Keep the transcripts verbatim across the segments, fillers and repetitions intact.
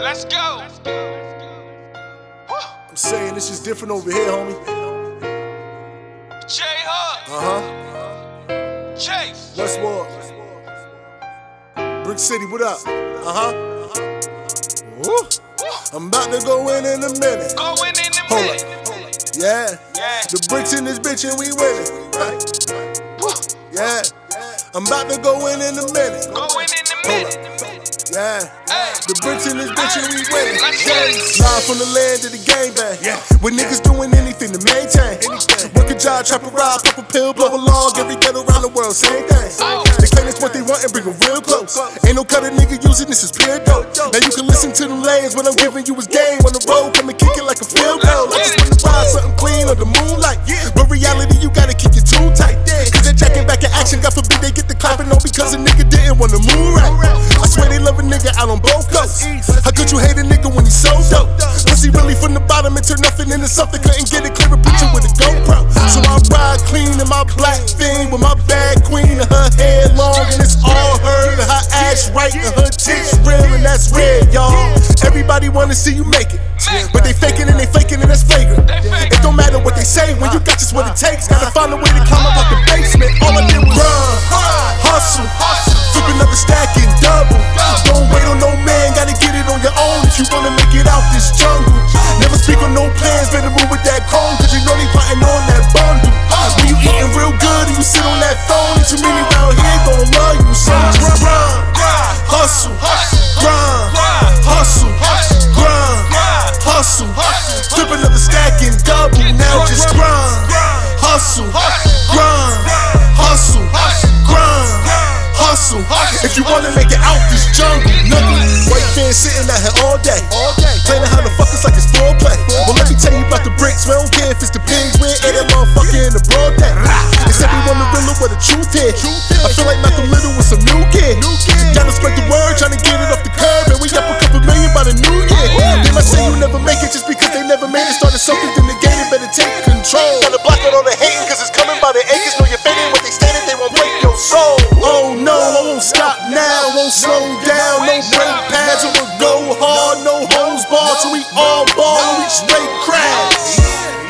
Let's go. I'm saying this is different over here, homie. J-Hub. Uh-huh. Chase. Westward. Brick City, what up? Uh-huh. Woo. I'm about to go in in a minute. Go in in a Hold minute. up. Yeah. Yeah. The bricks in this bitch and we winning. Right? Woo. Yeah. I'm about to go in in a minute. Go in in a Hold minute. up. Yeah. Hey. The bricks in this bitch and we winning. Let's get it. Live from the land of the gang bang. Yeah. With niggas doing anything to maintain. Anything. Work a job, trap a ride, pop a pill, blow a log, every ghetto around the world, same thing. Oh. They claim it's what they want and bring them real close. Ain't no cut a nigga using, this is pure dope. Now you can listen to them lanes, what I'm giving you is game. On the road, come and kick it like a field goal. I just wanna ride something clean on the moonlight. But reality, you gotta keep it too tight. Cause they're jacking back in action, God forbid they get the clapping on because a nigga didn't wanna move right. I swear they love a nigga out on both coasts. How could you hate a nigga when he's so dope? Was he really from the bottom and turned nothing into something? Couldn't get a clearer picture with a GoPro. So I ride clean in my black thing with my bad queen and her hair long and it's all her and her ass right and her tits real and that's red, y'all. Everybody wanna see you make it, but they faking and they faking and that's flagrant. It don't matter what they say when you got just what it takes. Gotta find a way to climb up out the basement. All I did was run, hustle, flip another stack and double. Don't wait on no man, gotta get it on your own if you wanna make it out this jungle. Never speak on no plans, better move with that cone, cause you know they plotting on that bundle. When you eating real good and you sit on that phone, and too many round here gon' love you. So just grind, hustle, grind, hustle, grind, hustle, flip another stack and double. Now just grind, hustle, grind, hustle, grind, hustle. If you wanna make it out this jungle, nothing. White fans sitting out here all day, playing how the fuck it's like it's foreplay. Well, let me tell you about the bricks. We don't care if it's the pigs. We ain't that motherfucker in the broad day. They said we want the real where the truth is. I feel like Malcolm Little with some new kid. Gotta spread the word, trying to get it off the curb, and we up a couple million by the new year. They might say you never make it just because they never made it. Started something, then negated, better take control. Gotta block out all the hating, cause it's coming by the acres. Know you're fading what they stated, they won't break your soul. Oh no, I won't stop now, won't slow down. No brake pads, I'ma go hard, no hose ball till we all ball, we straight crash.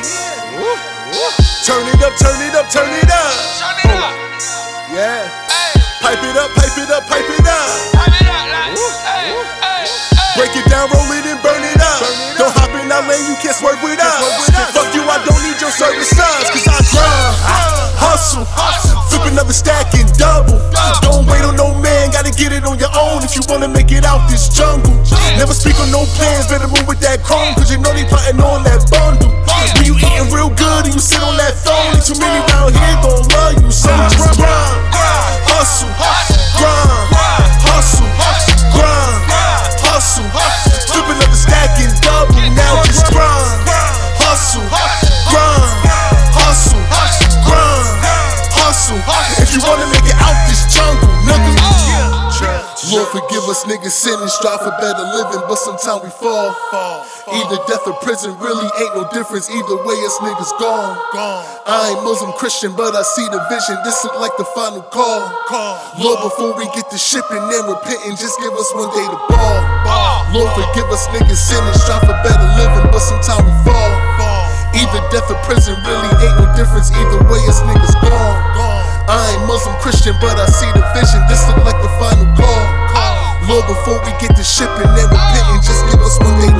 Turn it up, turn it up, turn it up. Turn it up. Yeah. Hey. Pipe it up, pipe it up, pipe it up. Pipe it up, like. Hey. Hey. Break it down, roll it and burn it up. Don't hop in our lane, you can't swerve with us. Fuck you, I don't need your services, cause I grind, hustle, flip another stack and double. Don't wait on no man, gotta get it on your own if you wanna make it out this jungle. Never speak on no plans, better move with that chrome, cause you know they plotting on that bundle. When you eating real good and you sit on that phone, and too many round here gon' love you. So just grind, hustle, grind, hustle, grind, hustle, flip another stack and double. Now just grind, hustle, grind, hustle, grind, hustle. If you wanna make it out this jungle, nigga. Lord forgive us niggas sinning, strive for better living, but sometimes we fall. Either death or prison, really ain't no difference. Either way, us niggas gone. I ain't Muslim Christian, but I see the vision. This look like the final call. Lord, before we get to shipping and repenting, just give us one day to ball. Lord forgive us niggas sinning, strive for better living, but sometimes we fall. Either death or prison, really ain't no difference. Either way, us niggas gone. I ain't Muslim Christian, but I see the vision. This look like the final call. Lord, before we get to shipping and repenting, just give us one day to